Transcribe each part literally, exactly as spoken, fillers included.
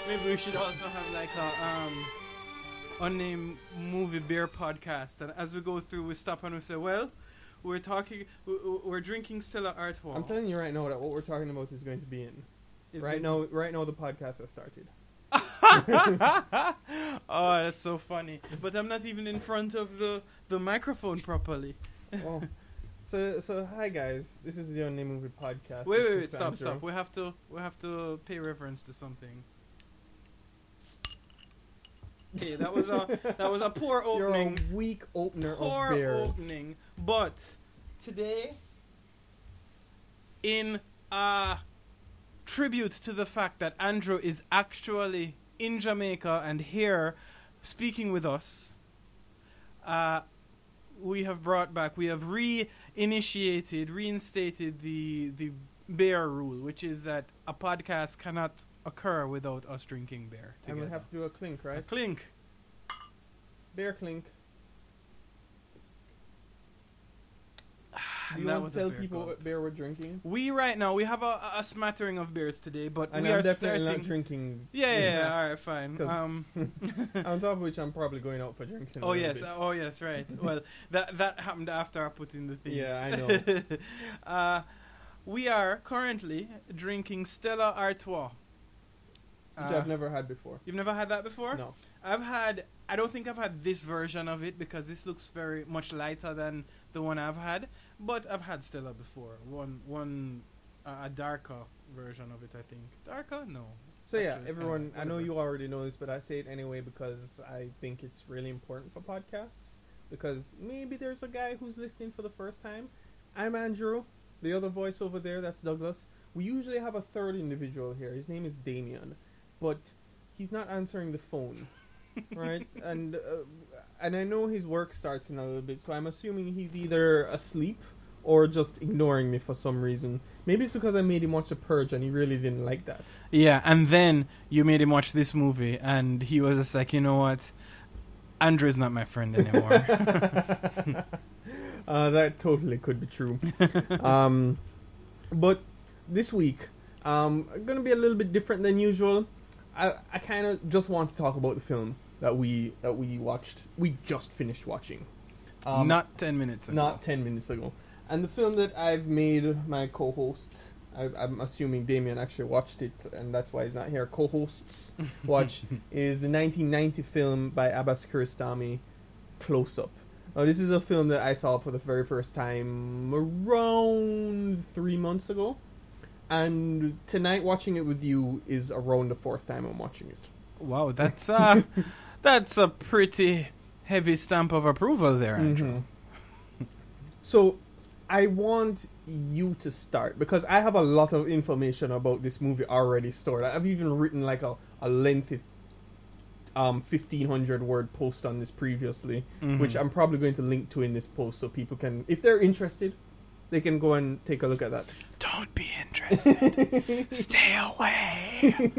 Maybe we should also have like a um, unnamed movie beer podcast, and as we go through, we stop and we say, "Well, we're talking, we're drinking Stella Artois." I'm telling you right now that what we're talking about is going to be in. Is right it- now, right now the podcast has started. Oh, that's so funny. But I'm not even in front of the, the microphone properly. Oh. So, so hi guys. This is the Unnamed Movie Podcast. Wait, This wait, wait! is Stop, Andrew. stop. We have to, we have to pay reference to something. Okay, that was a that was a poor You're opening. a weak opener Poor of beers. opening. But today, in uh tribute to the fact that Andrew is actually in Jamaica and here speaking with us, uh, we have brought back, we have re-initiated, reinstated the the beer rule, which is that a podcast cannot occur without us drinking beer And together. we have to do a clink, A right? clink. Beer clink. Do And you that want was to a tell beer people gulp. what beer we're drinking? We right now we have a, a smattering of beers today, but And we I'm are definitely starting. not drinking. yeah, yeah, yeah. All right, fine. 'Cause Um, On top of which, I'm probably going out for drinks. In a oh little yes, bit. oh yes, right. Well, that that happened after I put in the things. Yeah, I know. uh, we are currently drinking Stella Artois. Which Uh, I've never had before. You've never had that before? No. I've had. I don't think I've had this version of it because this looks very much lighter than the one I've had. But I've had Stella before. One, one, uh, a darker version of it. I think darker. No. So yeah, Actually, it's everyone, kinda I know whatever. you already know this, but I say it anyway because I think it's really important for podcasts. Because maybe there's a guy who's listening for the first time. I'm Andrew. The other voice over there, that's Douglas. We usually have a third individual here. His name is Damien. But he's not answering the phone. Right? And uh, and I know his work starts in a little bit, so I'm assuming he's either asleep or just ignoring me for some reason. Maybe it's because I made him watch The Purge and he really didn't like that. Yeah, and then you made him watch this movie, and he was just like, you know what? Andrew's not my friend anymore. uh, that totally could be true. um, but this week, um, going to be a little bit different than usual. I, I kind of just want to talk about the film that we that we watched. We just finished watching. Um, not ten minutes ago. not ten minutes ago. And the film that I've made my co-host, I, I'm assuming Damien actually watched it, and that's why he's not here. Co-hosts watch is the nineteen ninety film by Abbas Kiarostami, Close Up. Now, this is a film that I saw for the very first time around three months ago, and tonight watching it with you is around the fourth time I'm watching it. Wow, that's uh, that's a pretty heavy stamp of approval there, Andrew. Mhm. So, I want you to start because I have a lot of information about this movie already stored. I've even written like a, a lengthy um, fifteen hundred word post on this previously, Mhm. which I'm probably going to link to in this post so people can, if they're interested, they can go and take a look at that. Don't be interested. Stay away.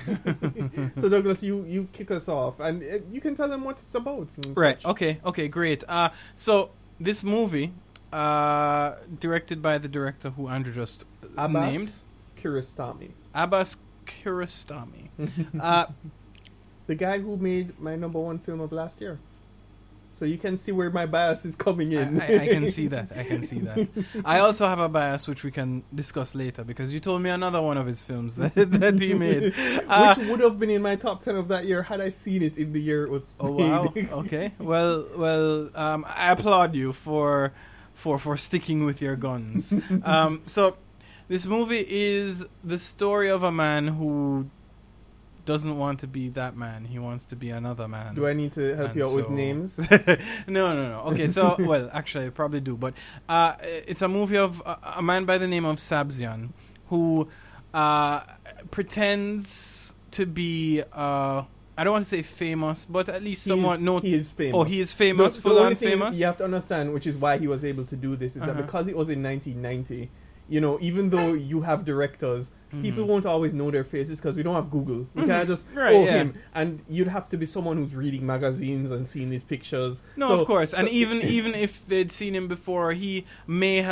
So Douglas, you, you kick us off and uh, you can tell them what it's about. and Right. such. Okay. Okay. Great. Uh, so this movie, uh, directed by the director who Andrew just Abbas named, Kiarostami. Abbas Kiarostami. uh, The guy who made my number one film of last year. So you can see where my bias is coming in. I, I, I can see that. I can see that. I also have a bias which we can discuss later because you told me another one of his films that, that he made. Uh, Which would have been in my top ten of that year had I seen it in the year it was oh made. wow. Okay. Well, well. Um, I applaud you for for for sticking with your guns. um, so this movie is the story of a man who doesn't want to be that man. He wants to be another man. Do I need to help And you out with so- names? no, no, no. Okay, so, well, actually, I probably do. But uh, it's a movie of a, a man by the name of Sabzian who uh, pretends to be, uh, I don't want to say famous, but at least somewhat He is- known. He is famous. Oh, he is famous, The- the full only on thing famous? You have to understand, which is why he was able to do this, is Uh-huh. that because it was in nineteen ninety, you know, even though you have directors, Mhm. people won't always know their faces because we don't have Google. We Mhm. can't just, Right, oh, yeah. him. And you'd have to be someone who's reading magazines and seeing these pictures. No, So- of course. And so- even even if they'd seen him before, he may have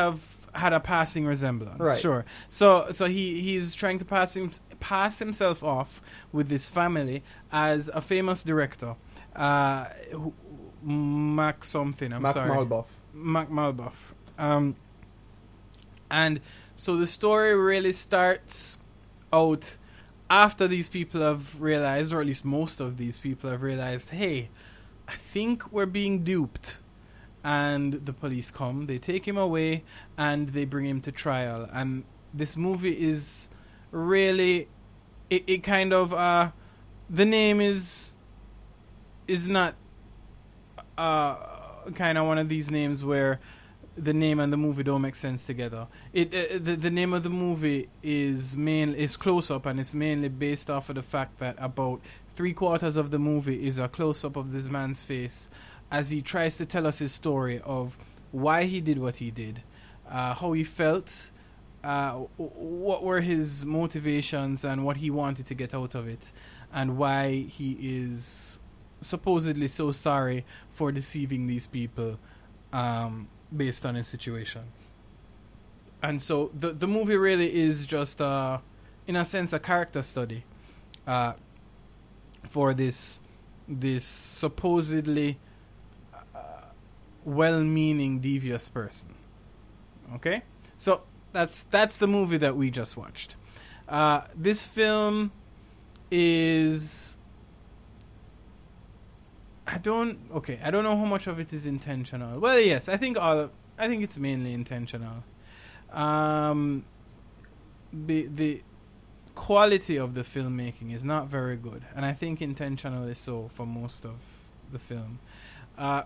had a passing resemblance. Right. Sure. So so he he's trying to pass him pass himself off with this family as a famous director, uh, who, Mac something. I'm Mac sorry. Malboff. Mac Malboff. Um, and so the story really starts out after these people have realized, or at least most of these people have realized, hey, I think we're being duped. And the police come, they take him away, and they bring him to trial. And this movie is really, it, it kind of, uh, the name is, is not, uh, kind of one of these names where the name and the movie don't make sense together. It uh, the the name of the movie is main is Close Up, and it's mainly based off of the fact that about three quarters of the movie is a close up of this man's face as he tries to tell us his story of why he did what he did, uh, how he felt, uh, what were his motivations and what he wanted to get out of it, and why he is supposedly so sorry for deceiving these people. Um, based on his situation. And so the the movie really is just uh in a sense a character study uh for this this supposedly uh, well-meaning devious person. Okay? So that's that's the movie that we just watched. Uh this film is I don't. Okay, I don't know how much of it is intentional. Well, yes, I think all. I think it's mainly intentional. Um, the the quality of the filmmaking is not very good, and I think intentionally so for most of the film. Uh,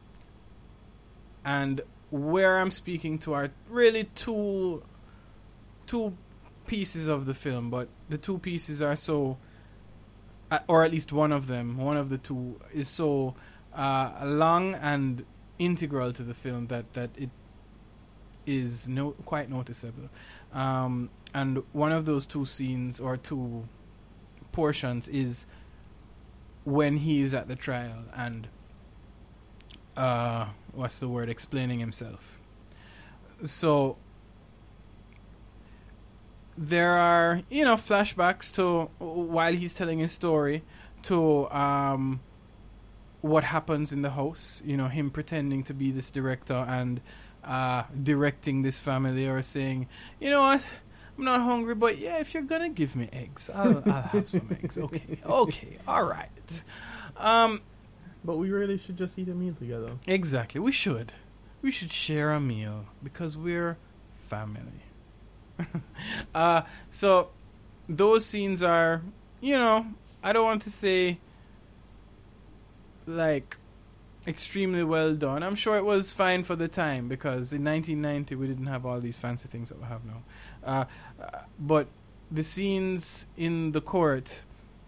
and where I'm speaking to are really two two pieces of the film, but the two pieces are so. Uh, or at least one of them, one of the two, is so uh, long and integral to the film that, that it is no quite noticeable. Um, and one of those two scenes or two portions is when he is at the trial and uh, what's the word? Explaining himself. So there are, you know, flashbacks to while he's telling his story to um, what happens in the house. You know, him pretending to be this director and uh, directing this family, or saying, you know what, I'm not hungry, but yeah, if you're gonna give me eggs, I'll, I'll have some eggs. Okay, okay, all right. Um, but we really should just eat a meal together. Exactly, we should. We should share a meal because we're family. uh, so those scenes are, you know, I don't want to say like extremely well done. I'm sure it was fine for the time because in nineteen ninety we didn't have all these fancy things that we have now. Uh, uh, but the scenes in the court,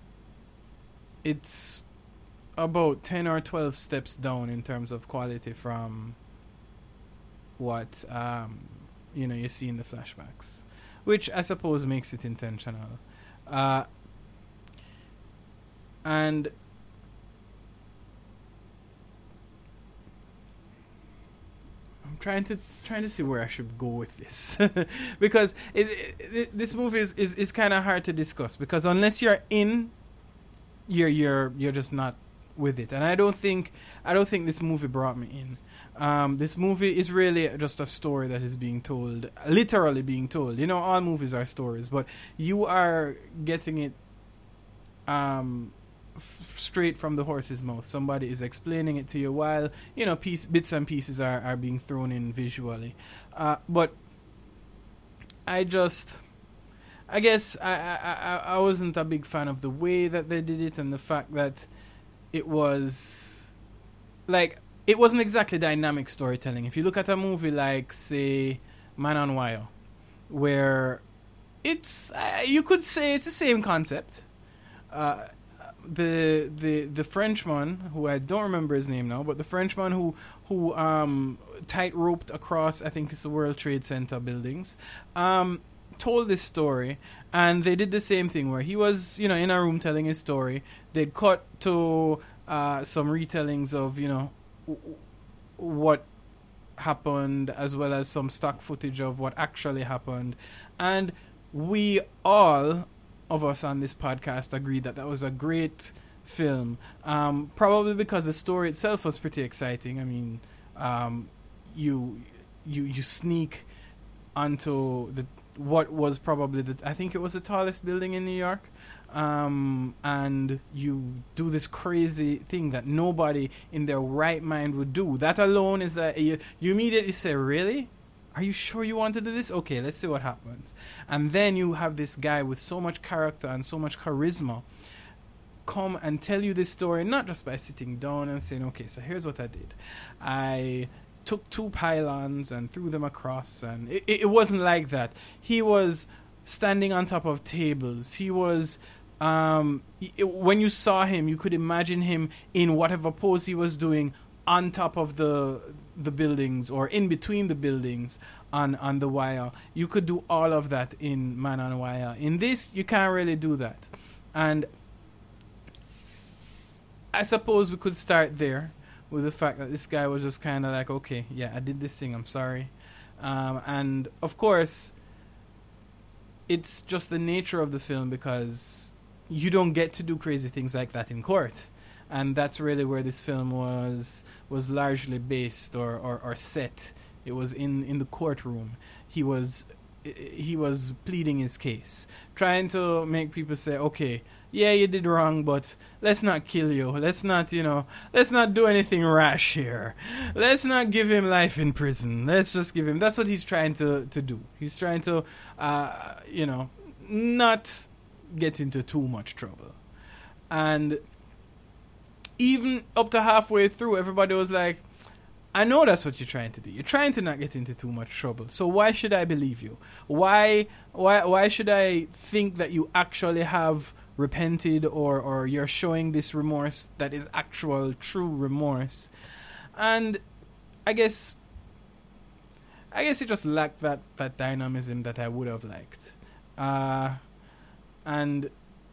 it's about ten or twelve steps down in terms of quality from what um, you know you see in the flashbacks, which I suppose makes it intentional. Uh, and I'm trying to trying to see where I should go with this because it, it, it, this movie is, is, is kind of hard to discuss because unless you're in, you're you're you're just not with it. And I don't think I don't think this movie brought me in. Um, this movie is really just a story that is being told, literally being told. You know, all movies are stories, but you are getting it um, f- straight from the horse's mouth. Somebody is explaining it to you while, you know, piece, bits and pieces are, are being thrown in visually. Uh, but I just, I guess I, I, I, I wasn't a big fan of the way that they did it and the fact that it was, like, it wasn't exactly dynamic storytelling. If you look at a movie like, say, Man on Wire, where it's, uh, you could say it's the same concept. Uh, the the the Frenchman, who I don't remember his name now, but the Frenchman who who um, tight roped across, I think it's the World Trade Center buildings, um, told this story, and they did the same thing where he was, you know, in a room telling his story. They'd cut to uh, some retellings of, you know, what happened, as well as some stock footage of what actually happened. And we all of us on this podcast agreed that that was a great film. Um, probably because the story itself was pretty exciting. I mean, um, you you you sneak onto the what was probably the I think it was the tallest building in New York. Um, and you do this crazy thing that nobody in their right mind would do. That alone is that you, you immediately say, really? Are you sure you want to do this? Okay, let's see what happens. And then you have this guy with so much character and so much charisma come and tell you this story, not just by sitting down and saying, okay, so here's what I did. I took two pylons and threw them across, and it, it wasn't like that. He was standing on top of tables. He was... Um, it, when you saw him, you could imagine him in whatever pose he was doing on top of the the buildings or in between the buildings on, on the wire. You could do all of that in Man on Wire. In this, you can't really do that. And I suppose we could start there with the fact that this guy was just kind of like, okay, yeah, I did this thing, I'm sorry. Um, and, of course, it's just the nature of the film because... you don't get to do crazy things like that in court. And that's really where this film was was largely based or, or, or set. It was in, in the courtroom. He was he was pleading his case. Trying to make people say, okay, yeah, you did wrong, but let's not kill you. Let's not, you know, let's not do anything rash here. Let's not give him life in prison. Let's just give him... That's what he's trying to, to do. He's trying to, uh, you know, not... get into too much trouble. And even up to halfway through, everybody was like, I know that's what you're trying to do. You're trying to not get into too much trouble. So why should I believe you? Why why why should I think that you actually have repented or, or you're showing this remorse that is actual, true remorse? And I guess I guess it just lacked that, that dynamism that I would have liked. Uh And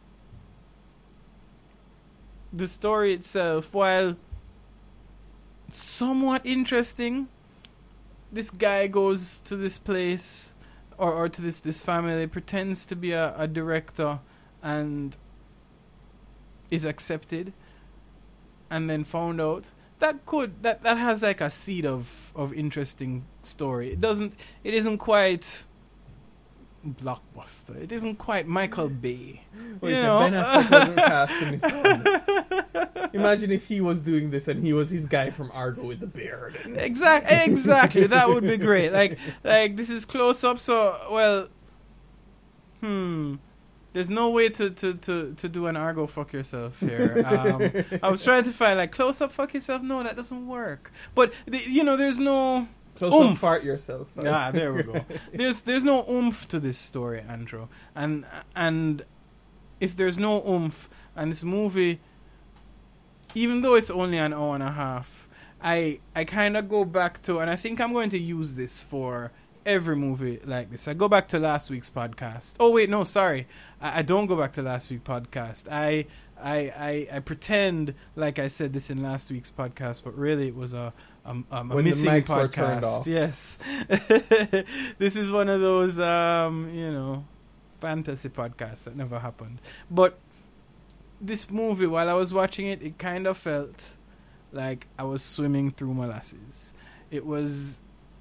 the story itself, while somewhat interesting, this guy goes to this place or, or to this, this family, pretends to be a, a director and is accepted and then found out. That could that, that has like a seed of, of interesting story. It doesn't it isn't quite blockbuster. It isn't quite Michael Bay. Well, you you know? Ben Affleck wasn't cast in his film. Imagine if he was doing this and he was his guy from Argo with the beard. Exactly, exactly. That would be great. Like, like this is close up. So, well, hmm. There's no way to, to, to, to do an Argo fuck yourself here. Um, I was trying to find like close up fuck yourself. No, that doesn't work. But the, you know, there's no. Close oomph. up fart yourself. Ah, there we go. There's there's no oomph to this story, Andrew. And and if there's no oomph, and this movie, even though it's only an hour and a half, I I kind of go back to, and I think I'm going to use this for every movie like this. I go back to last week's podcast. Oh wait, no, sorry, I, I don't go back to last week's podcast. I I I I pretend like I said this in last week's podcast, but really it was a. Um, um, a when missing the mics podcast. were turned off. Yes. This is one of those, um, you know, fantasy podcasts that never happened. But this movie, while I was watching it, it kind of felt like I was swimming through molasses. It was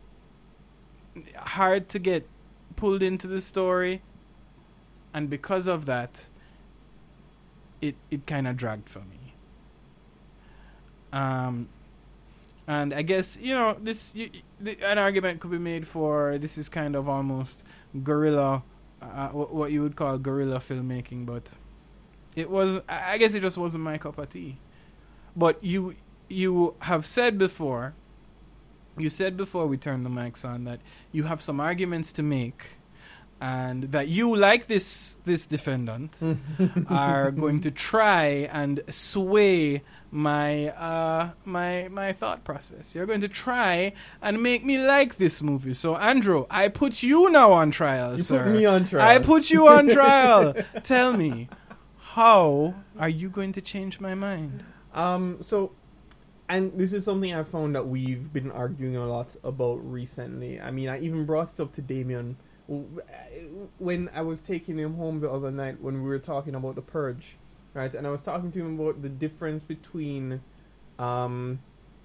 hard to get pulled into the story, and because of that, it, it kind of dragged for me. Um... And I guess, you know, this you, the, an argument could be made for this is kind of almost guerrilla, uh, what you would call guerrilla filmmaking, but it was, I guess it just wasn't my cup of tea. But you you have said before, you said before we turned the mics on that you have some arguments to make, and that you, like this this defendant, are going to try and sway my uh my my thought process. You're going to try and make me like this movie. So Andrew, I put you now on trial, you sir. put me on trial. I put you on trial. Tell me, how are you going to change my mind? Um so and this is something I found that we've been arguing a lot about recently. I mean, I even brought it up to Damien when I was taking him home the other night when we were talking about The Purge, right? And I was talking to him about the difference between, um,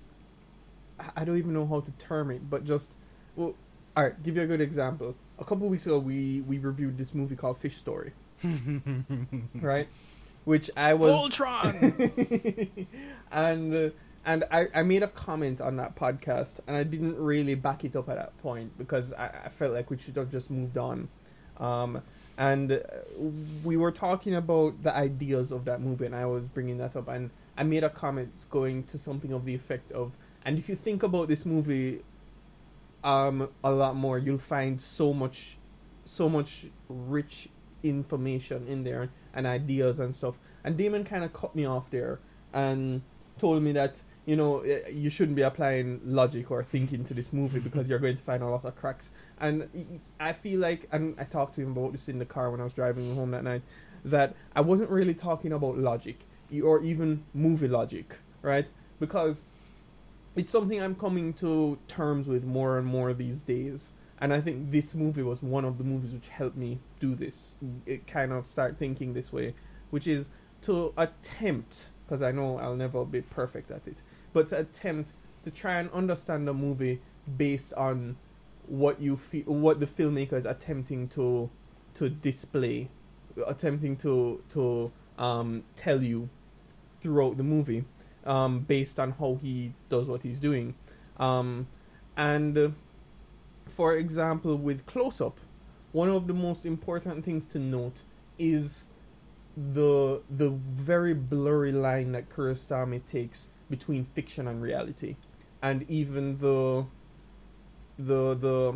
I don't even know how to term it, but just, well, alright, give you a good example. A couple of weeks ago, we, we reviewed this movie called Fish Story, right? Which I was... Voltron! and... Uh, And I, I made a comment on that podcast, and I didn't really back it up at that point because I, I felt like we should have just moved on. Um, and uh, we were talking about the ideas of that movie, and I was bringing that up, and I made a comment going to something of the effect of, and if you think about this movie um, a lot more, you'll find so much, so much rich information in there and ideas and stuff. And Damon kind of cut me off there and told me that, you know, you shouldn't be applying logic or thinking to this movie because you're going to find a lot of cracks. And I feel like, and I talked to him about this in the car when I was driving home that night, that I wasn't really talking about logic or even movie logic, right? Because it's something I'm coming to terms with more and more these days. And I think this movie was one of the movies which helped me do this, it kind of start thinking this way, which is to attempt, because I know I'll never be perfect at it, but to attempt to try and understand the movie based on what you feel, what the filmmaker is attempting to to display, attempting to to um, tell you throughout the movie, um, based on how he does what he's doing, um, and uh, for example, with Close Up, one of the most important things to note is the the very blurry line that Kurosami takes between fiction and reality, and even the the the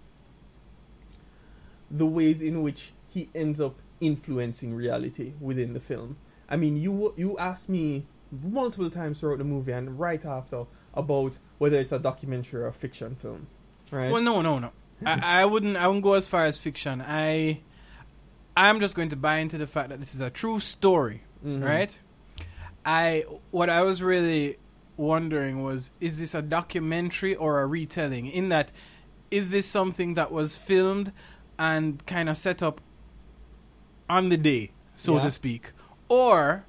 the ways in which he ends up influencing reality within the film. I mean, you you asked me multiple times throughout the movie and right after about whether it's a documentary or a fiction film, right? Well, no, no, no. I, I wouldn't. I wouldn't go as far as fiction. I I'm just going to buy into the fact that this is a true story, mm-hmm. right? I what I was really wondering was, is this a documentary or a retelling? In that, is this something that was filmed and kind of set up on the day, so yeah. to speak, or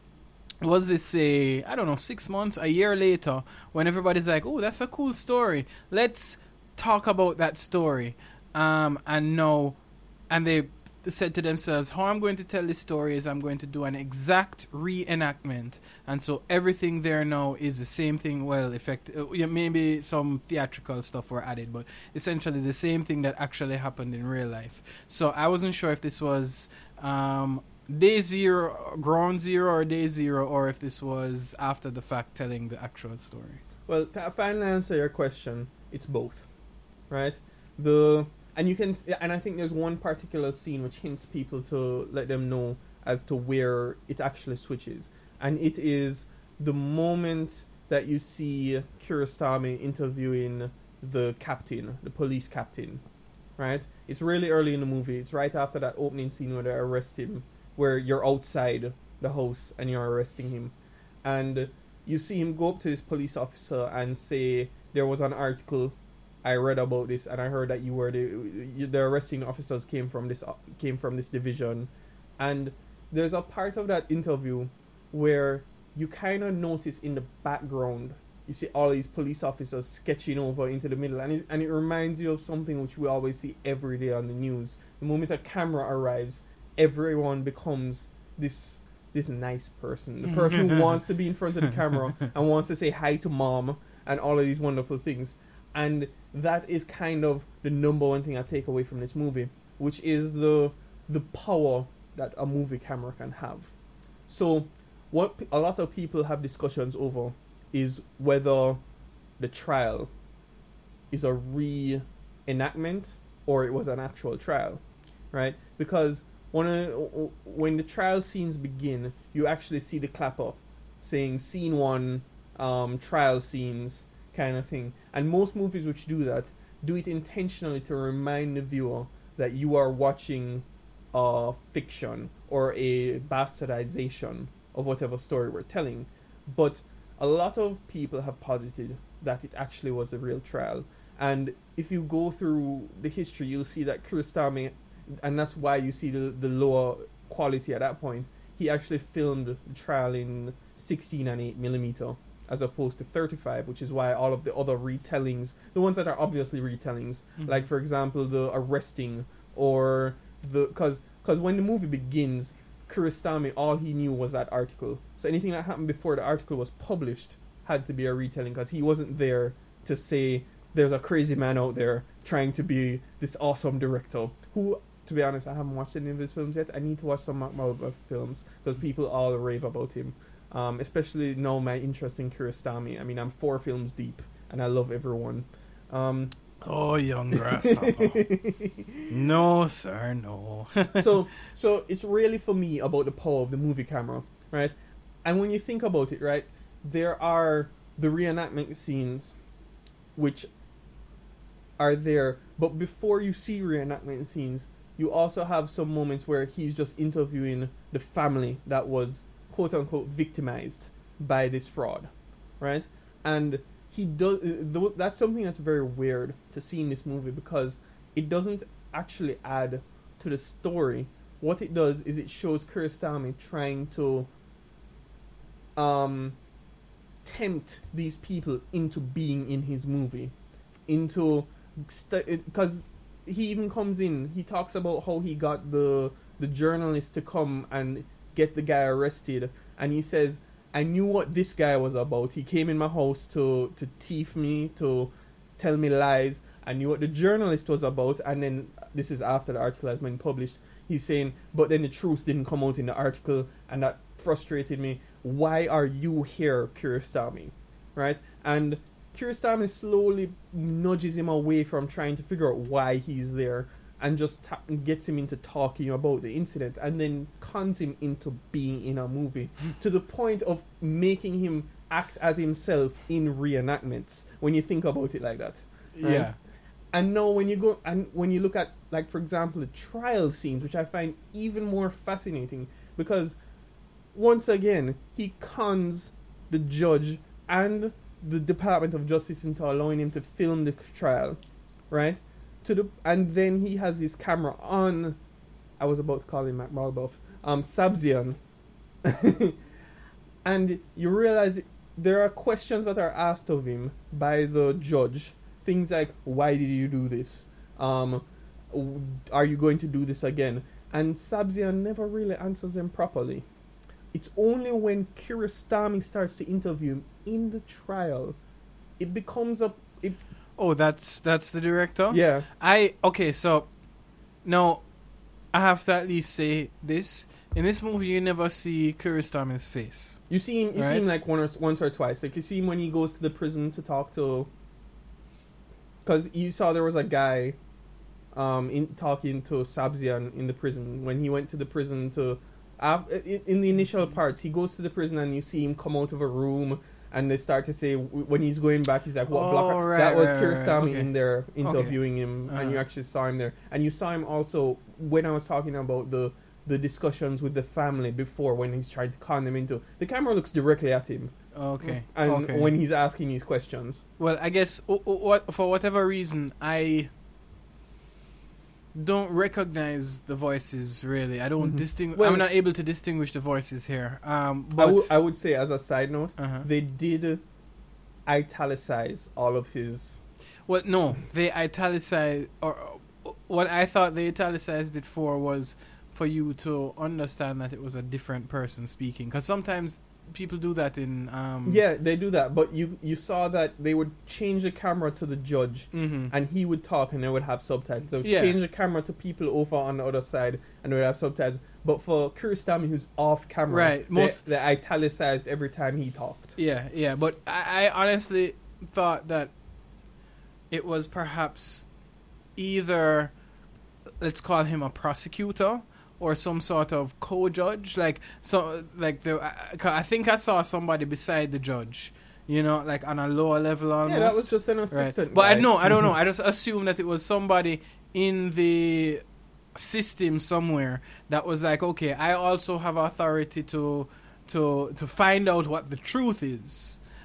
was this a I don't know six months, a year later, when everybody's like, "Oh, that's a cool story. Let's talk about that story," um, and no, and they said to themselves, how I'm going to tell this story is I'm going to do an exact reenactment, and so everything there now is the same thing. Well, effect uh, yeah, maybe some theatrical stuff were added, but essentially the same thing that actually happened in real life. So I wasn't sure if this was um, day zero, ground zero, or day zero, or if this was after the fact telling the actual story. Well, to finally answer your question, it's both, right? The And you can, and I think there's one particular scene which hints people to let them know as to where it actually switches. And it is the moment that you see Kurosami interviewing the captain, the police captain, right? It's really early in the movie. It's right after that opening scene where they arrest him, where you're outside the house and you're arresting him. And you see him go up to this police officer and say, there was an article I read about this, and I heard that you were the you, the arresting officers came from this came from this division, and there's a part of that interview where you kind of notice in the background you see all these police officers sketching over into the middle, and it, and it reminds you of something which we always see every day on the news. The moment a camera arrives, everyone becomes this this nice person, the person who wants to be in front of the camera and wants to say hi to mom and all of these wonderful things. And that is kind of the number one thing I take away from this movie, which is the the power that a movie camera can have. So, what p- a lot of people have discussions over is whether the trial is a re-enactment or it was an actual trial, right? Because when, a, when the trial scenes begin, you actually see the clapper saying scene one, um, trial scenes, kind of thing. And most movies which do that do it intentionally to remind the viewer that you are watching a fiction or a bastardization of whatever story we're telling. But a lot of people have posited that it actually was a real trial. And if you go through the history, you'll see that Kiarostami, and that's why you see the, the lower quality at that point, he actually filmed the trial in sixteen and eight millimeter as opposed to thirty-five, which is why all of the other retellings, the ones that are obviously retellings, mm-hmm. like for example the arresting or the, because because when the movie begins, Kiarostami, all he knew was that article. So anything that happened before the article was published had to be a retelling, because he wasn't there to say there's a crazy man out there trying to be this awesome director. Who, to be honest, I haven't watched any of his films yet. I need to watch some Mark Wahlberg films because people all rave about him. Um, especially now my interest in Kiarostami. I mean, I'm four films deep and I love everyone. Um, oh, young grasshopper. No, sir, no. so, so it's really for me about the power of the movie camera, right? And when you think about it, right, there are the reenactment scenes which are there, but before you see reenactment scenes, you also have some moments where he's just interviewing the family that was quote-unquote victimized by this fraud, right? And he does. Uh, that's something that's very weird to see in this movie, because it doesn't actually add to the story. What it does is it shows Kiarostami trying to um, tempt these people into being in his movie, into because st- he even comes in. He talks about how he got the the journalist to come and get the guy arrested, and he says, I knew what this guy was about. He came in my house to to thief me, to tell me lies. I knew what the journalist was about. And then this is after the article has been published. He's saying, but then the truth didn't come out in the article, and that frustrated me. Why are you here, Kiarostami? Right? And Kiarostami slowly nudges him away from trying to figure out why he's there, and just ta- gets him into talking about the incident, and then cons him into being in a movie to the point of making him act as himself in reenactments, when you think about it like that. Right? Yeah. And now when you go and when you look at, like, for example, the trial scenes, which I find even more fascinating, because once again he cons the judge and the Department of Justice into allowing him to film the trial, right? To the and then he has his camera on. I was about to call him Mac Malbuff. Um, Sabzian, and you realize there are questions that are asked of him by the judge. Things like, "Why did you do this? Um, are you going to do this again?" And Sabzian never really answers them properly. It's only when Kiarostami starts to interview him in the trial, it becomes a. It, Oh, that's that's the director? Yeah. I okay, so now I have to at least say this. In this movie you never see Kiarostami's face. You see him you right? see him like one or once or twice. Like you see him when he goes to the prison to talk to, because you saw there was a guy um in talking to Sabzian in the prison when he went to the prison to uh, in, in the initial parts. He goes to the prison and you see him come out of a room. And they start to say, when he's going back, he's like, what oh, blocker? Right, that was right, Kiarostami right, okay. in there interviewing okay. him, uh-huh. and you actually saw him there. And you saw him also when I was talking about the, the discussions with the family before, when he's trying to con them into... The camera looks directly at him. Okay. And okay. when he's asking these questions. Well, I guess o- o- what for whatever reason, I don't recognize the voices, really. I don't Mm-hmm. distinguish... Well, I'm not able to distinguish the voices here. Um, but I, w- I would say, as a side note, uh-huh. they did italicize all of his... Well, no, they italicized, or uh, what I thought they italicized it for was for you to understand that it was a different person speaking. Because sometimes people do that in... Um, yeah, they do that, but you you saw that they would change the camera to the judge, mm-hmm. and he would talk, and they would have subtitles. They would Yeah. change the camera to people over on the other side, and they would have subtitles. But for Kiarostami, who's off camera, Right, most- they, they italicized every time he talked. Yeah, yeah, but I, I honestly thought that it was perhaps either, let's call him a prosecutor, or some sort of co-judge, like so, like the. I, I think I saw somebody beside the judge, you know, like on a lower level almost. Yeah, that was just an right. assistant. But guy. I know, I don't know. I just assumed that it was somebody in the system somewhere that was like, okay, I also have authority to to to find out what the truth is.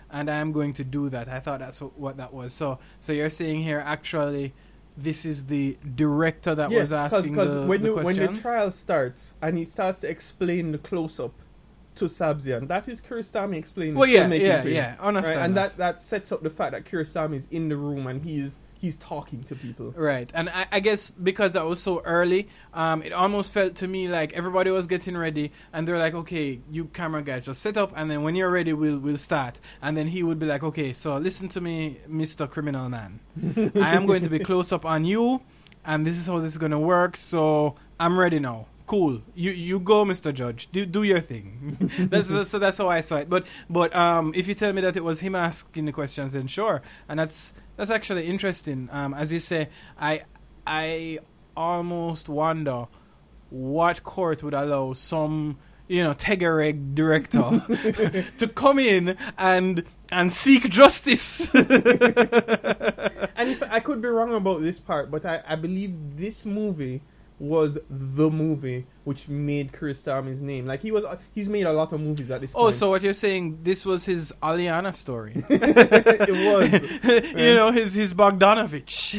and I am going to do that. I thought that's what, what that was. So, so you're saying here, actually, this is the director that yeah, was asking cause, cause the, when the the, questions? when the trial starts and he starts to explain the close-up to Sabzian, that is Kiarostami explaining. Well, yeah, filmmaking yeah, to him, yeah, I understand right? And that. that. that sets up the fact that Kiarostami is in the room and he's he's talking to people. Right, and I, I guess because that was so early, um, it almost felt to me like everybody was getting ready, and they're like, "Okay, you camera guys, just set up, and then when you're ready, we'll we'll start." And then he would be like, "Okay, so listen to me, Mister Criminal Man. I am going to be close up on you, and this is how this is going to work. So I'm ready now. Cool. You you go, Mister Judge. Do do your thing." That's so that's how I saw it. But but um, if you tell me that it was him asking the questions, then sure, and that's. That's actually interesting. Um, as you say, I I almost wonder what court would allow some, you know, Tegereg director to come in and and seek justice. And if I could be wrong about this part, but I, I believe this movie was the movie which made Kiarostami's name. Like he was, he's made a lot of movies at this Oh, point. so what you're saying? This was his Aliana story. It was, you know, his his Bogdanovich.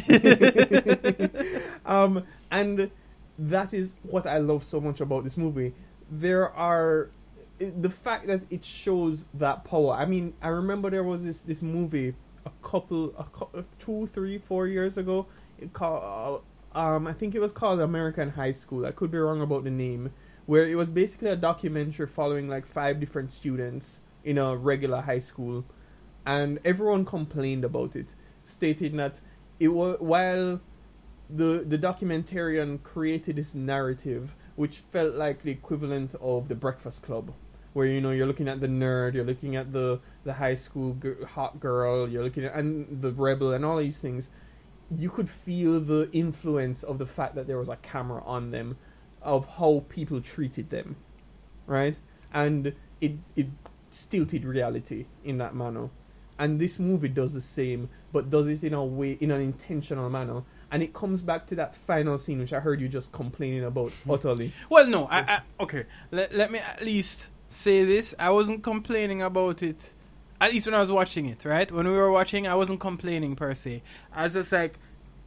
um, and that is what I love so much about this movie. There are the fact that it shows that power. I mean, I remember there was this this movie a couple, a couple two, three, four years ago. It called. Um, I think it was called American High School. I could be wrong about the name. Where it was basically a documentary following like five different students in a regular high school, and everyone complained about it, stating that it was while the the documentarian created this narrative which felt like the equivalent of the Breakfast Club, where you know you're looking at the nerd, you're looking at the the high school g- hot girl, you're looking at and the rebel and all these things. You could feel the influence of the fact that there was a camera on them, of how people treated them, right? And it it stilted reality in that manner. And this movie does the same, but does it in a way, in an intentional manner. And it comes back to that final scene, which I heard you just complaining about utterly. Well, no, I, I okay. Let let me at least say this. I wasn't complaining about it. At least when I was watching it, right? When we were watching, I wasn't complaining per se. I was just like,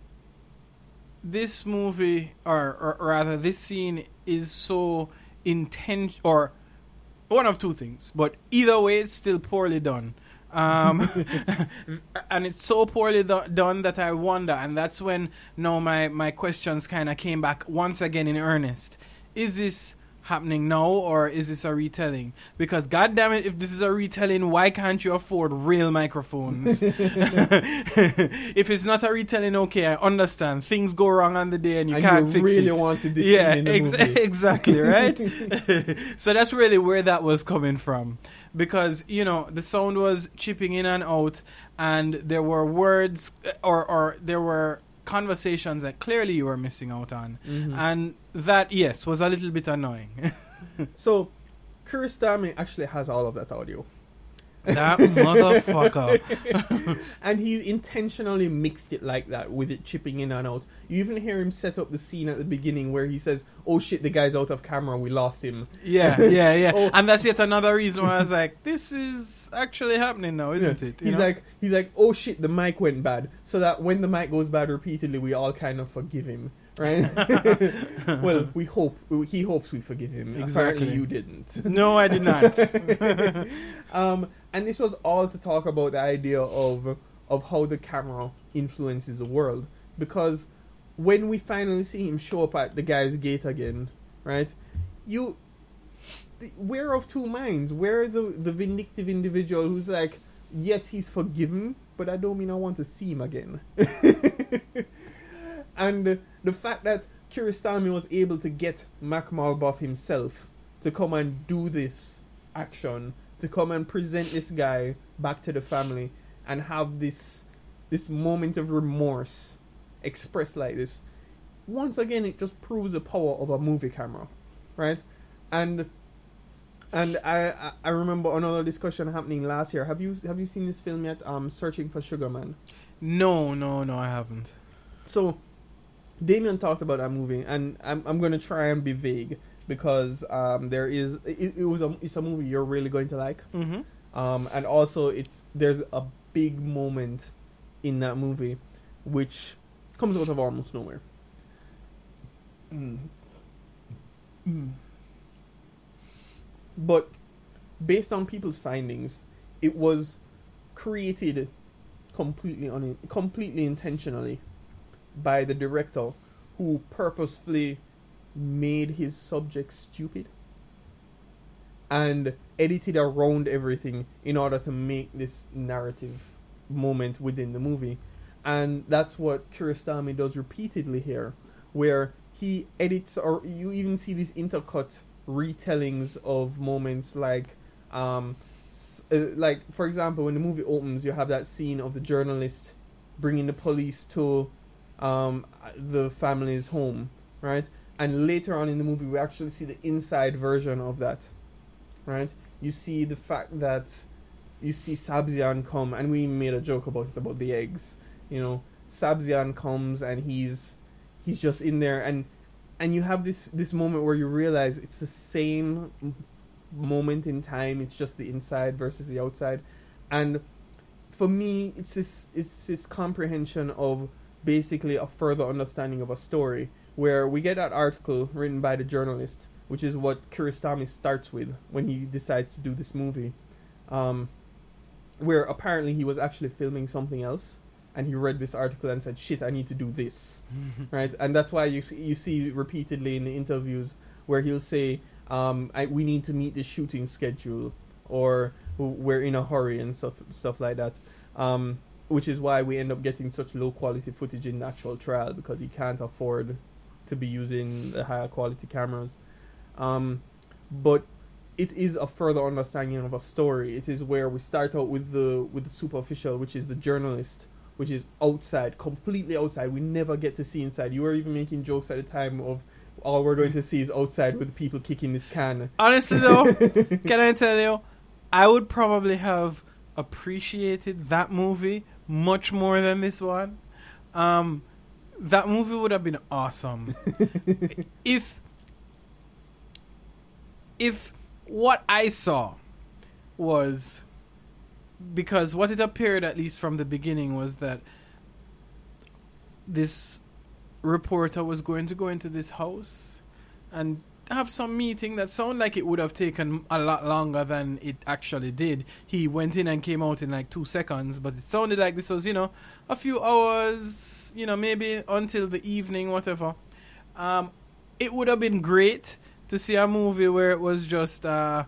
this movie, or, or rather, this scene is so intense, or one of two things. But either way, it's still poorly done. Um, and it's so poorly do- done that I wonder, and that's when now my, my questions kind of came back once again in earnest. Is this happening now, or is this a retelling? Because God damn it, if this is a retelling, why can't you afford real microphones? If it's not a retelling, okay, I understand. Things go wrong on the day and you and can't you fix really it. wanted this Yeah, in the ex- movie. exactly, right? So that's really where that was coming from. Because, you know, the sound was chipping in and out, and there were words, or, or there were conversations that clearly you were missing out on. Mm-hmm. And that, yes, was a little bit annoying. So, Kiarostami actually has all of that audio. That motherfucker. And he intentionally mixed it like that, with it chipping in and out. You even hear him set up the scene at the beginning where he says, "Oh shit, the guy's out of camera, we lost him." Yeah, yeah, yeah. Oh. And that's yet another reason why I was like, this is actually happening now, isn't Yeah. it? You He's know? like, he's like, "Oh shit, the mic went bad." So that when the mic goes bad repeatedly, we all kind of forgive him, right? Well, we hope. He hopes we forgive him. Exactly. Apparently, you didn't. No, I did not. um, and this was all to talk about the idea of of how the camera influences the world. Because when we finally see him show up at the guy's gate again, right? You, we're of two minds. We're the the vindictive individual who's like, yes, he's forgiven, but I don't mean I want to see him again. And the fact that Kiarostami was able to get Mac Malbuff himself to come and do this action, to come and present this guy back to the family and have this this moment of remorse expressed like this, once again it just proves the power of a movie camera, right? And and I I, I remember another discussion happening last year. Have you have you seen this film yet? Um, Searching for Sugar Man. No, no, no, I haven't. So Damien talked about that movie, and I'm I'm gonna try and be vague because um there is it, it was a it's a movie you're really going to like. Mm-hmm. Um, and also, it's there's a big moment in that movie, which comes out of almost nowhere. Mm. Mm. But based on people's findings, it was created completely un- completely intentionally by the director, who purposefully made his subject stupid and edited around everything in order to make this narrative moment within the movie. And that's what Kiarostami does repeatedly here, where he edits, or you even see these intercut retellings of moments like um uh, like for example, when the movie opens, you have that scene of the journalist bringing the police to um the family's home, right? And later on in the movie, we actually see the inside version of that, right? You see the fact that you see Sabzian come, and we made a joke about it, about the eggs. You know, Sabzian comes and he's he's just in there, and and you have this this moment where you realize it's the same moment in time. It's just the inside versus the outside, and for me, it's this it's this comprehension of basically a further understanding of a story, where we get that article written by the journalist, which is what Kiarostami starts with when he decides to do this movie, um, where apparently he was actually filming something else, and he read this article and said, "Shit, I need to do this," right? And that's why you see, you see repeatedly in the interviews where he'll say, um, I, "We need to meet the shooting schedule," or "We're in a hurry," and stuff stuff like that. Um, which is why we end up getting such low quality footage in the actual trial, because he can't afford to be using the higher quality cameras. Um, but it is a further understanding of a story. It is where we start out with the with the superficial, which is the journalist, which is outside, completely outside. We never get to see inside. You were even making jokes at the time of all we're going to see is outside with people kicking this can. Honestly though, can I tell you, I would probably have appreciated that movie much more than this one. Um, that movie would have been awesome if if what I saw was, because what it appeared, at least from the beginning, was that this reporter was going to go into this house and have some meeting that sounded like it would have taken a lot longer than it actually did. He went in and came out in like two seconds, but it sounded like this was, you know, a few hours, you know, maybe until the evening, whatever. Um, it would have been great to see a movie where it was just, uh,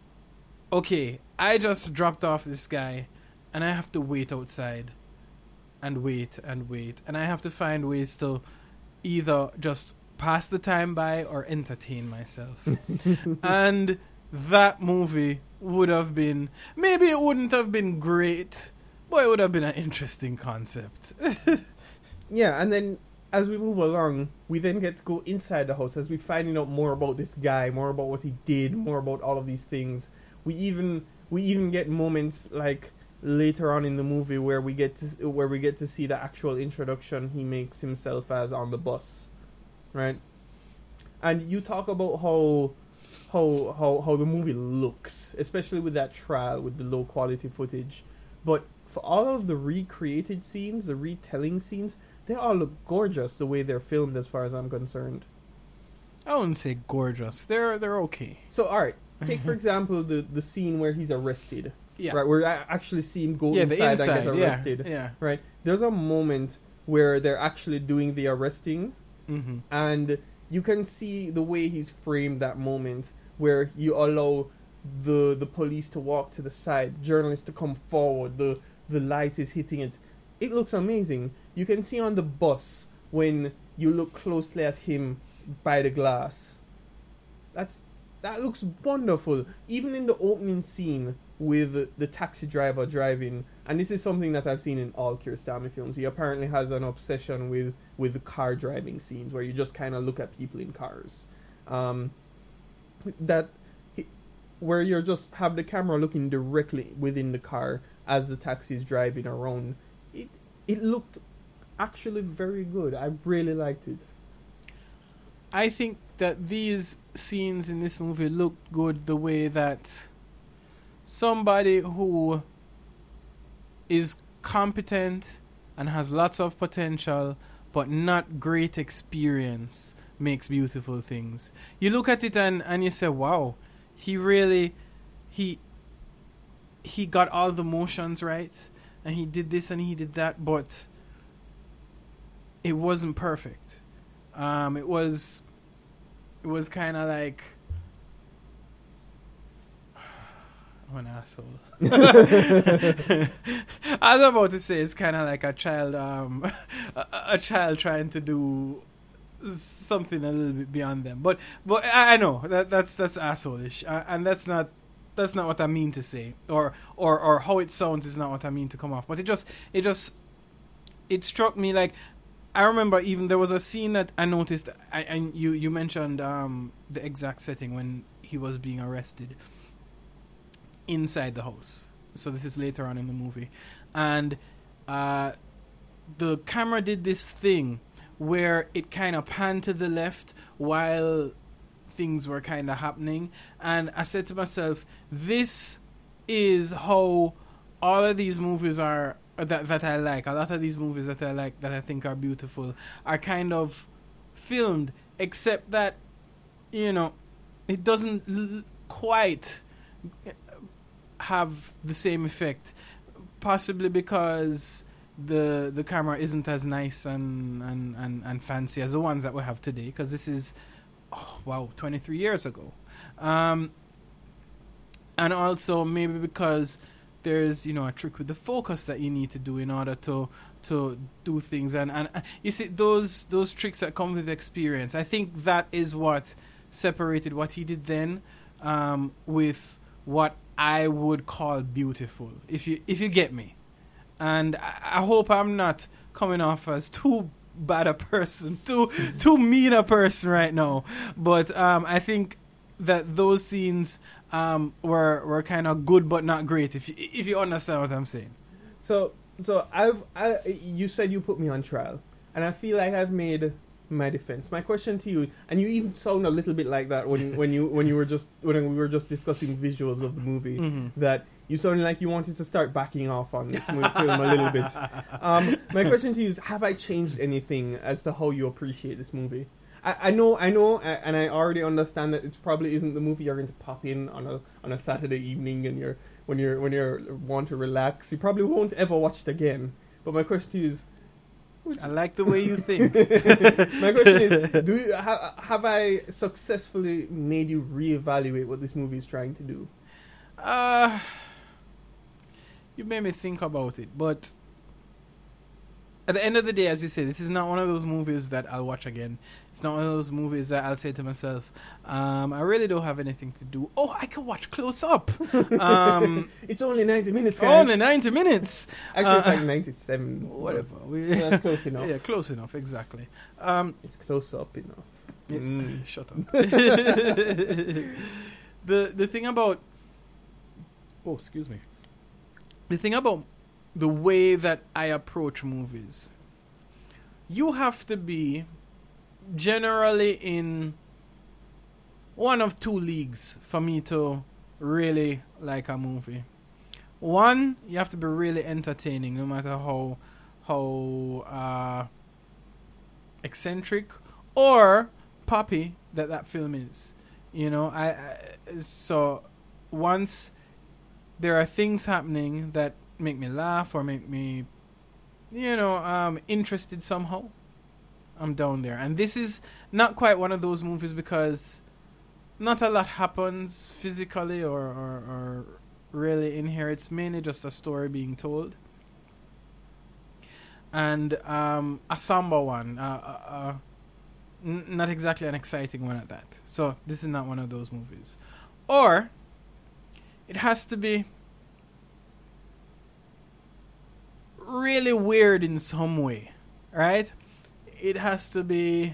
okay, I just dropped off this guy and I have to wait outside and wait and wait, and I have to find ways to either just pass the time by or entertain myself. And that movie would have been, maybe it wouldn't have been great, but it would have been an interesting concept. Yeah, and then as we move along, we then get to go inside the house as we finding out more about this guy, more about what he did, more about all of these things. We even we even get moments like later on in the movie where we get to where we get to see the actual introduction he makes himself as on the bus. Right, and you talk about how, how how how the movie looks, especially with that trial with the low quality footage. But for all of the recreated scenes, the retelling scenes, they all look gorgeous the way they're filmed, as far as I'm concerned. I wouldn't say gorgeous. They're they're okay. So, all right, take for example the the scene where he's arrested. Yeah. Right, where I actually see him go yeah, inside, the inside and get arrested. Yeah. yeah. Right. There's a moment where they're actually doing the arresting. Mm-hmm. And you can see the way he's framed that moment, where you allow the the police to walk to the side, journalists to come forward, the the light is hitting it. It looks amazing. You can see on the bus when you look closely at him by the glass. That's that looks wonderful. Even in the opening scene with the taxi driver driving, and this is something that I've seen in all Kiarostami films. He apparently has an obsession with with the car driving scenes where you just kind of look at people in cars. Um, that he, where you just have the camera looking directly within the car as the taxi is driving around. It it looked actually very good. I really liked it. I think that these scenes in this movie looked good the way that somebody who is competent and has lots of potential but not great experience makes beautiful things. You look at it and, and you say, wow, he really he he got all the motions right, and he did this and he did that, but it wasn't perfect. Um, it was it was kind of like I'm an asshole. I was about to say it's kind of like a child, um, a, a child trying to do something a little bit beyond them. But but I, I know that that's that's asshole-ish, uh, and that's not that's not what I mean to say, or or or how it sounds is not what I mean to come off. But it just it just it struck me like I remember even there was a scene that I noticed, I, and you you mentioned um, the exact setting when he was being arrested. Inside the house. So this is later on in the movie. And uh, the camera did this thing where it kind of panned to the left while things were kind of happening. And I said to myself, this is how all of these movies are, that, that I like, a lot of these movies that I like, that I think are beautiful, are kind of filmed, except that, you know, it doesn't l- quite have the same effect, possibly because the the camera isn't as nice and, and, and, and fancy as the ones that we have today, because this is oh, wow twenty-three years ago, um, and also maybe because there's you know a trick with the focus that you need to do in order to to do things, and, and uh, you see those those tricks that come with experience. I think that is what separated what he did then um, with what I would call beautiful, if you if you get me. And I, I hope I'm not coming off as too bad a person, too too mean a person right now. But um, I think that those scenes um, were were kind of good but not great, if you, if you understand what I'm saying. So so I've I you said you put me on trial, and I feel like I've made my defense. My question to you, and you even sound a little bit like that when when you when you were just when we were just discussing visuals of the movie, mm-hmm. that you sounded like you wanted to start backing off on this movie film a little bit. Um, my question to you is: have I changed anything as to how you appreciate this movie? I, I know, I know, and I already understand that it probably isn't the movie you're going to pop in on a on a Saturday evening, and you're when you're when you're want to relax. You probably won't ever watch it again. But my question to you is: I like the way you think. my question is: do you, ha, have I successfully made you reevaluate what this movie is trying to do? Uh, you made me think about it, but at the end of the day, as you say, this is not one of those movies that I'll watch again. It's not one of those movies that I'll say to myself, um, I really don't have anything to do. Oh, I can watch Close Up. Um, it's only ninety minutes, guys. Only ninety minutes. Actually, uh, it's like ninety-seven. Whatever. We, yeah, that's close enough. Yeah, close enough, exactly. Um, it's close up enough. Yeah, mm. Shut up. the the thing about... Oh, excuse me. The thing about the way that I approach movies, you have to be generally in one of two leagues for me to really like a movie. One, you have to be really entertaining, no matter how how uh, eccentric or poppy that that film is. You know, I, I so once there are things happening that make me laugh or make me, you know, um, interested somehow, I'm down there. And this is not quite one of those movies because not a lot happens physically or, or, or really in here. It's mainly just a story being told. And um, a somber one, uh, uh, uh, n- not exactly an exciting one at that. So this is not one of those movies. Or it has to be really weird in some way, right? It has to be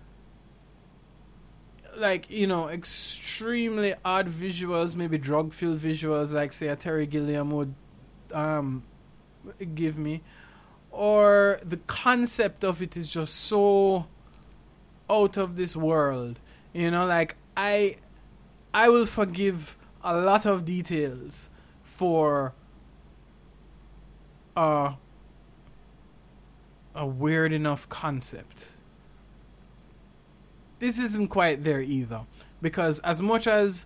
like, you know, extremely odd visuals, maybe drug-filled visuals, like say a Terry Gilliam would um, give me, or the concept of it is just so out of this world. You know, like I, I will forgive a lot of details for a a weird enough concept. This isn't quite there either, because as much as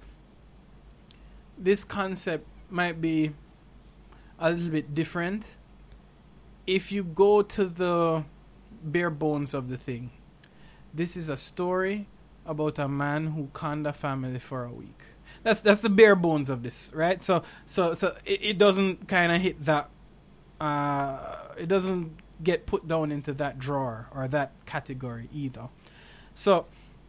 this concept might be a little bit different, if you go to the bare bones of the thing, this is a story about a man who conned a family for a week. That's that's the bare bones of this, right? So so so it, it doesn't kind of hit that. Uh, it doesn't get put down into that drawer or that category either. So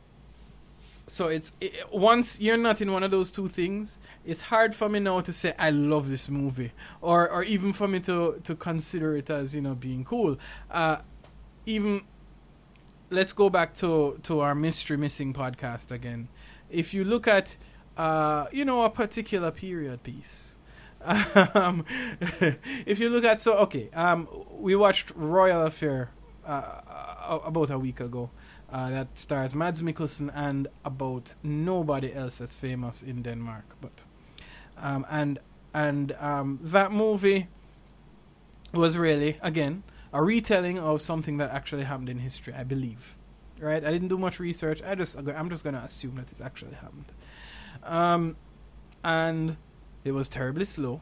so it's it, once you're not in one of those two things, it's hard for me now to say I love this movie, or or even for me to to consider it as, you know, being cool. Uh, even let's go back to to our Mystery Missing podcast again. If you look at uh, you know, a particular period piece. Um, if you look at so okay, um, we watched Royal Affair uh, about a week ago. Uh, that stars Mads Mikkelsen and about nobody else that's famous in Denmark. But um, and and um, that movie was really, again, a retelling of something that actually happened in history, I believe. Right? I didn't do much research. I just I'm just gonna assume that it actually happened. Um, and it was terribly slow,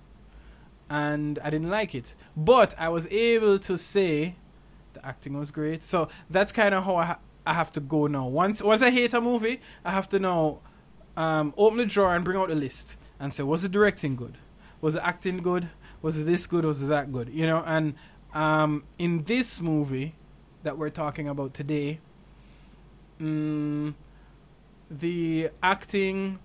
and I didn't like it. But I was able to say the acting was great. So that's kind of how I, ha- I have to go now. Once once I hate a movie, I have to now um, open the drawer and bring out the list and say, was the directing good? Was the acting good? Was it this good? Was it that good? You know, and um, in this movie that we're talking about today, um, the acting,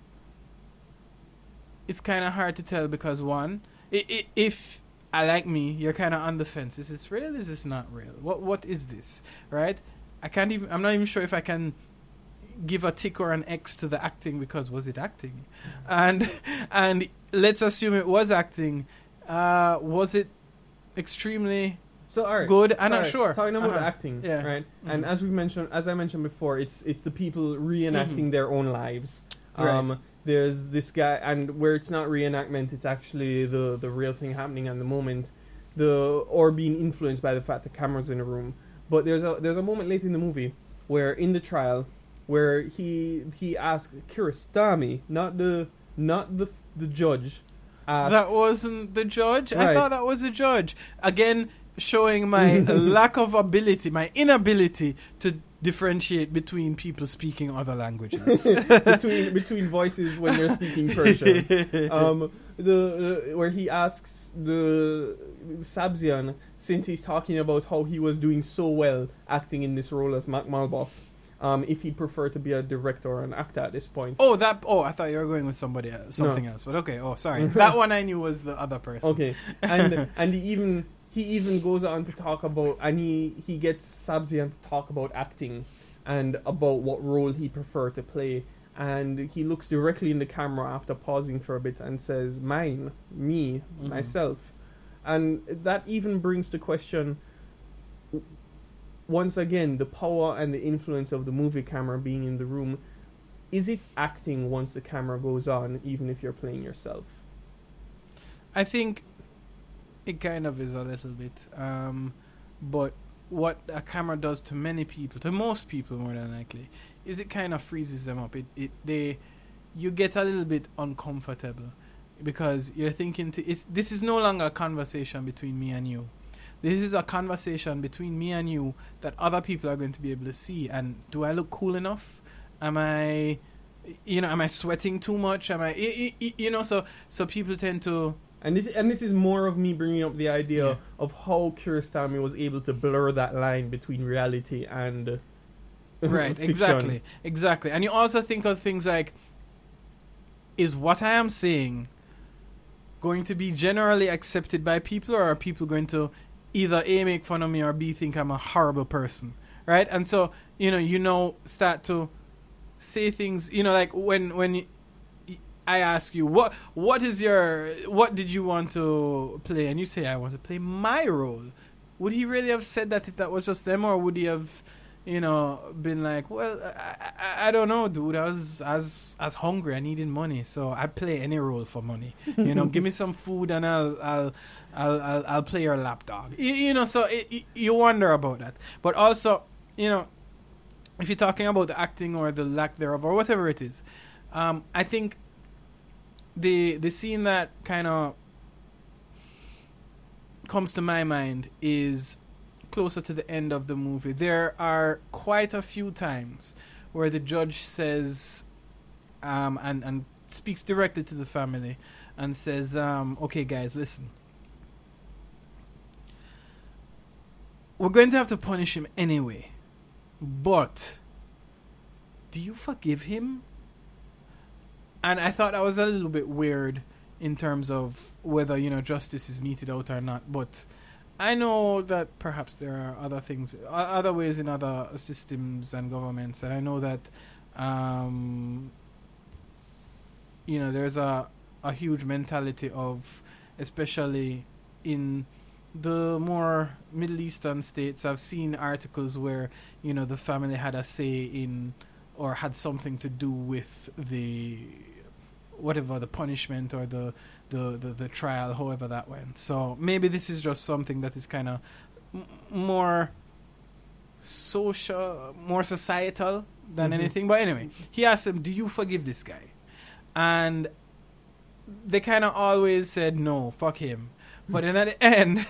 it's kind of hard to tell because, one, it, it, if, I like me, you're kind of on the fence. Is this real? Is this not real? What What is this? Right? I can't even, I'm not even sure if I can give a tick or an X to the acting because was it acting? And and let's assume it was acting. Uh, was it extremely so, all right, good? I'm sorry, not sure. Talking about uh-huh. acting, yeah. right? Mm-hmm. And as we mentioned, as I mentioned before, it's it's the people reenacting Mm-hmm. their own lives. Right. Um, there's this guy, and where it's not reenactment, it's actually the the real thing happening at the moment, the or being influenced by the fact the camera's in the room. But there's a there's a moment late in the movie where in the trial, where he he asked Kiarostami, not the not the the judge. Asked, That wasn't the judge? Right. I thought that was the judge. Again, showing my lack of ability, my inability to differentiate between people speaking other languages. between between voices when they're speaking Persian. Um, the uh, where he asks the Sabzian, since he's talking about how he was doing so well acting in this role as Mac Malboff, um, if he'd prefer to be a director or an actor at this point. Oh, that. Oh, I thought you were going with somebody else, something No. else. But okay. Oh, sorry. That one I knew was the other person. Okay, and and he even he even goes on to talk about, and he he gets Sabzian to talk about acting and about what role he preferred to play, and he looks directly in the camera after pausing for a bit and says, "Mine, me, Mhm. myself," and that even brings the question. Once again, the power and the influence of the movie camera being in the room. Is it acting once the camera goes on, even if you're playing yourself? I think it kind of is a little bit. Um, but what a camera does to many people, to most people more than likely, is it kind of freezes them up. It, it they, you get a little bit uncomfortable because you're thinking to, it's this is no longer a conversation between me and you. This is a conversation between me and you that other people are going to be able to see. And do I look cool enough? Am I, you know, am I sweating too much? Am I, you know, so so people tend to. And this and this is more of me bringing up the idea Yeah. of how Kiarostami was able to blur that line between reality and uh, Right, fiction. exactly, exactly. And you also think of things like, is what I am saying going to be generally accepted by people, or are people going to either A, make fun of me, or B, think I'm a horrible person, right? And so, you know, you know, start to say things, you know, like when when you, I ask you, what what is your, what did you want to play? And you say, I want to play my role. Would he really have said that if that was just them, or would he have, you know, been like, well, I, I, I don't know, dude. I was as as hungry. I needed money, so I play any role for money. You know, give me some food and I'll I'll I'll I'll, I'll play your lapdog. You, you know, so it, it, you wonder about that. But also, you know, if you're talking about the acting or the lack thereof or whatever it is, um, I think the the scene that kind of comes to my mind is closer to the end of the movie. There are quite a few times where the judge says um, and, and speaks directly to the family and says, um, okay guys, listen. We're going to have to punish him anyway. But do you forgive him? And I thought that was a little bit weird in terms of whether, you know, justice is meted out or not. But I know that perhaps there are other things, other ways in other systems and governments. And I know that, um, you know, there's a, a huge mentality of, especially in the more Middle Eastern states, I've seen articles where, you know, the family had a say in or had something to do with the whatever the punishment or the the, the, the trial, however that went. So maybe this is just something that is kind of m- more social, more societal than mm-hmm. anything. But anyway, he asked him, do you forgive this guy? And they kind of always said, no, fuck him. But then at the end,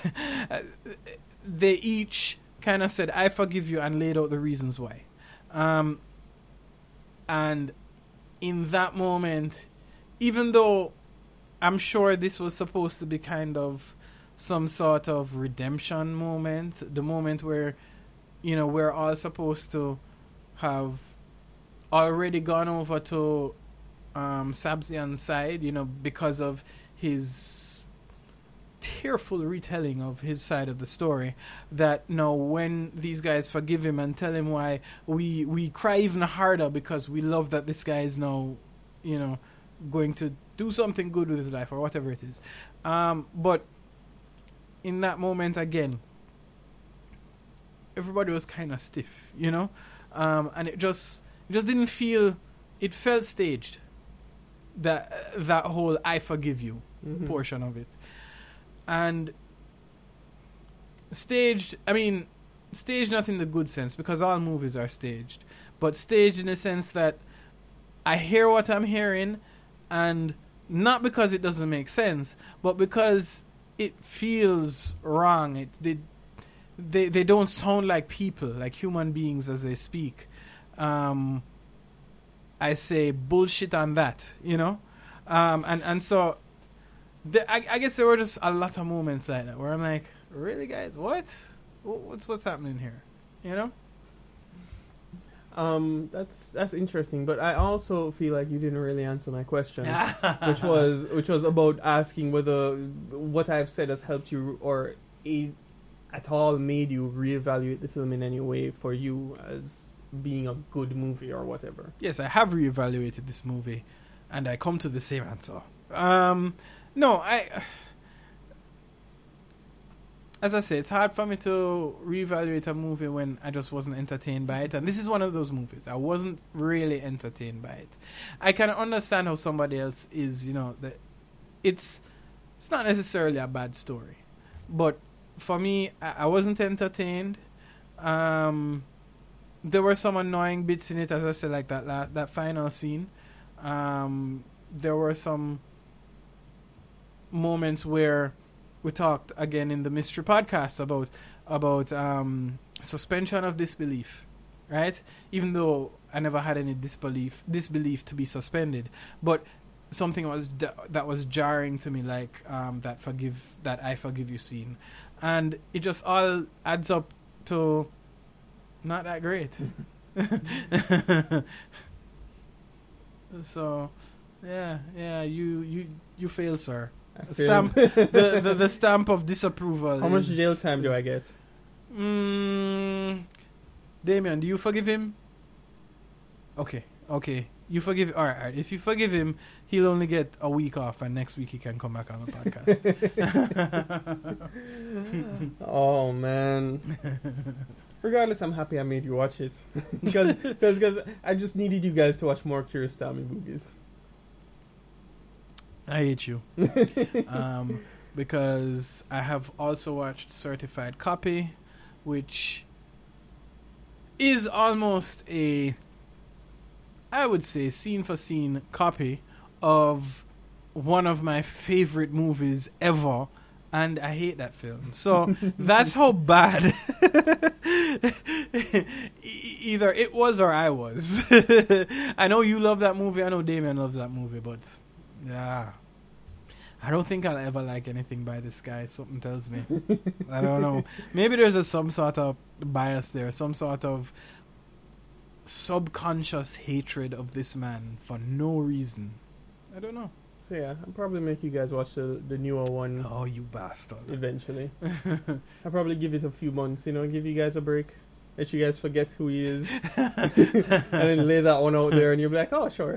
they each kind of said, I forgive you, and laid out the reasons why. Um, and in that moment, even though I'm sure this was supposed to be kind of some sort of redemption moment, the moment where, you know, we're all supposed to have already gone over to um, Sabzian's side, you know, because of his tearful retelling of his side of the story, that no, when these guys forgive him and tell him why, we we cry even harder because we love that this guy is now, you know, going to do something good with his life or whatever it is. Um, but in that moment again, everybody was kind of stiff, you know, um, and it just it just didn't feel. It felt staged. That that whole "I forgive you" mm-hmm. portion of it. And staged, I mean, staged not in the good sense, because all movies are staged, but staged in the sense that I hear what I'm hearing, and not because it doesn't make sense, but because it feels wrong. It they they, they don't sound like people, like human beings as they speak. Um, I say bullshit on that, you know, um, and and so. The, I, I guess there were just a lot of moments like that where I'm like, really, guys, what? What's what's happening here? You know? Um, that's that's interesting, but I also feel like you didn't really answer my question, which was which was about asking whether what I've said has helped you or it at all made you reevaluate the film in any way for you as being a good movie or whatever. Yes, I have reevaluated this movie, and I come to the same answer. Um. No, I... As I say, it's hard for me to reevaluate a movie when I just wasn't entertained by it. And this is one of those movies. I wasn't really entertained by it. I can understand how somebody else is, you know, that it's it's not necessarily a bad story. But for me, I, I wasn't entertained. Um, there were some annoying bits in it, as I said, like that la- that final scene. Um, there were some moments where we talked again in the mystery podcast about about um, suspension of disbelief, right? Even though I never had any disbelief disbelief to be suspended, but something was d- that was jarring to me, like um, that forgive that I forgive you scene, and it just all adds up to not that great. So, yeah, yeah, you you you fail, sir. Stamp the, the the stamp of disapproval. How much is, jail time do I get? Mm, Damien, do you forgive him? Okay, okay. You forgive. All right, all right. If you forgive him, he'll only get a week off, and next week he can come back on the podcast. Oh man. Regardless, I'm happy I made you watch it because because I just needed you guys to watch more Kiarostami movies. I hate you. um, because I have also watched Certified Copy, which is almost a, I would say, scene for scene copy of one of my favorite movies ever, and I hate that film. So that's how bad e- either it was or I was. I know you love that movie. I know Damien loves that movie, but yeah, I don't think I'll ever like anything by this guy. Something tells me. I don't know. Maybe there's a, some sort of bias there, some sort of subconscious hatred of this man for no reason. I don't know. So yeah, I'll probably make you guys watch the, the newer one. Oh, you bastard. Eventually. I'll probably give it a few months, you know, give you guys a break. Let you guys forget who he is. And then lay that one out there and you'll be like, oh, sure.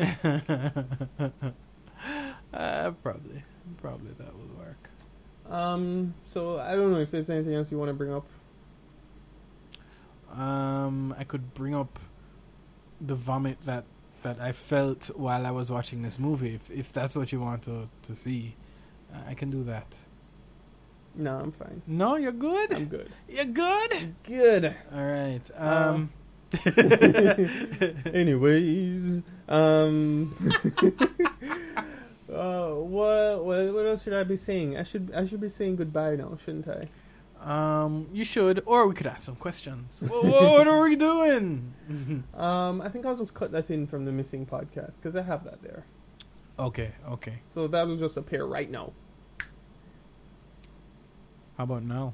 uh, probably. Probably that will work. Um, so I don't know if there's anything else you want to bring up. Um, I could bring up the vomit that that I felt while I was watching this movie. If if that's what you want to, to see, uh, I can do that. No, I'm fine. No, you're good? I'm good. You're good? Good. All right. Um. Anyways, um, uh, what, what what else should I be saying? I should I should be saying goodbye now, shouldn't I? Um, you should, or we could ask some questions. what, what are we doing? um, I think I'll just cut that in from the missing podcast because I have that there. Okay, okay. So that'll just appear right now. How about now?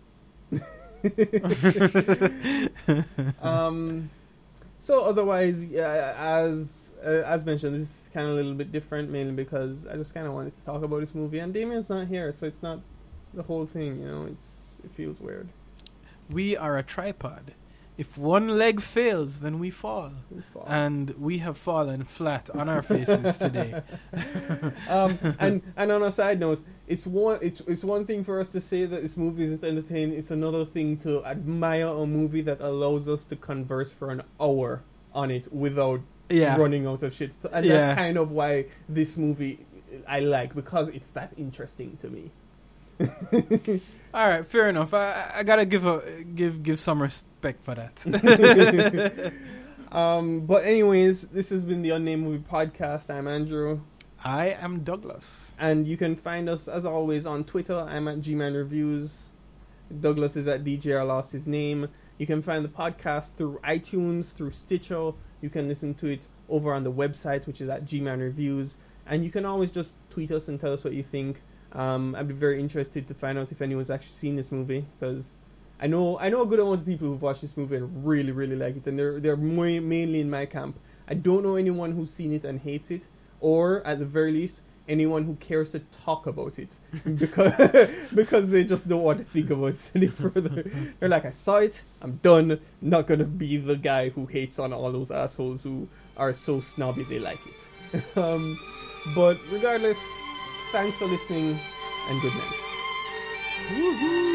um, so otherwise, yeah, as uh, as mentioned, this is kind of a little bit different, mainly because I just kind of wanted to talk about this movie, and Damien's not here, so it's not the whole thing. You know, it's it feels weird. We are a tripod. If one leg fails, then we fall. We fall. And we have fallen flat on our faces today. um, and and on a side note, it's one it's it's one thing for us to say that this movie isn't entertaining. It's another thing to admire a movie that allows us to converse for an hour on it without Yeah. running out of shit. And Yeah. that's kind of why this movie I like, because it's that interesting to me. All right, fair enough. I, I gotta give a give give some respect for that. um, but anyways, this has been the Unnamed Movie Podcast. I'm Andrew, I am Douglas. and you can find us as always on Twitter. I'm at G-Man Reviews. Douglas is at D J R Lost His Name. You can find the podcast through iTunes, through Stitcher. You can listen to it over on the website, which is at G-Man Reviews. And you can always just tweet us and tell us what you think. Um, I'd be very interested to find out if anyone's actually seen this movie, because I know I know a good amount of people who've watched this movie and really, really like it, and they're they're more, mainly in my camp. I don't know anyone who's seen it and hates it, or at the very least, anyone who cares to talk about it, because because they just don't want to think about it any further. They're like, I saw it, I'm done. Not gonna be the guy who hates on all those assholes who are so snobby they like it. um, but regardless. Thanks for listening, and good night. Woohoo!